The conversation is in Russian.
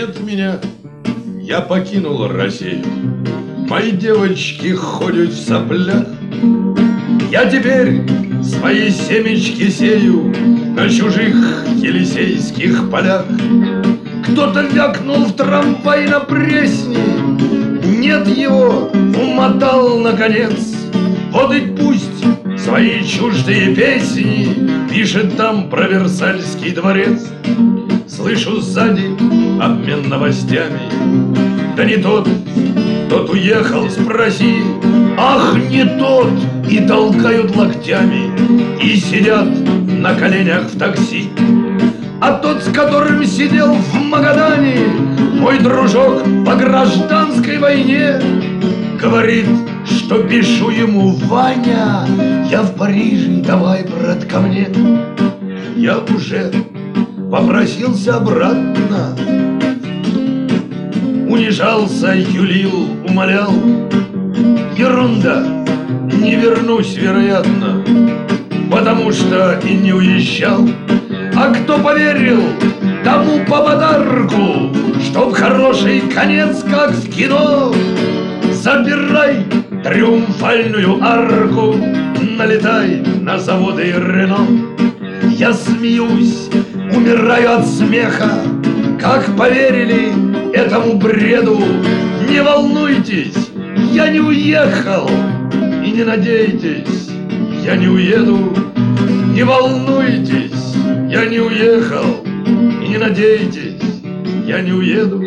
Нет меня, я покинул Россию. Мои девочки ходят в соплях. Я теперь свои семечки сею на чужих елисейских полях. Кто-то вякнул в трамвай на Пресне, нет его, умотал наконец. Вот и пусть свои чуждые песни пишет там про Версальский дворец. Слышу сзади обмен новостями. Да не тот уехал, спроси. Ах, не тот! И толкают локтями, и сидят на коленях в такси. А тот, с которым сидел в Магадане, мой дружок по гражданской войне, говорит, что пишу ему: Ваня, я в Париже, давай, брат, ко мне. Я уже попросился обратно, унижался, юлил, умолял. Ерунда, не вернусь, вероятно, потому что и не уезжал. А кто поверил, тому по подарку, чтоб хороший конец, как в кино. Забирай триумфальную арку, налетай на заводы Рено. Я смеюсь, умираю от смеха, как поверили этому бреду. Не волнуйтесь, я не уехал, и не надейтесь, я не уеду. Не волнуйтесь, я не уехал, и не надейтесь, я не уеду.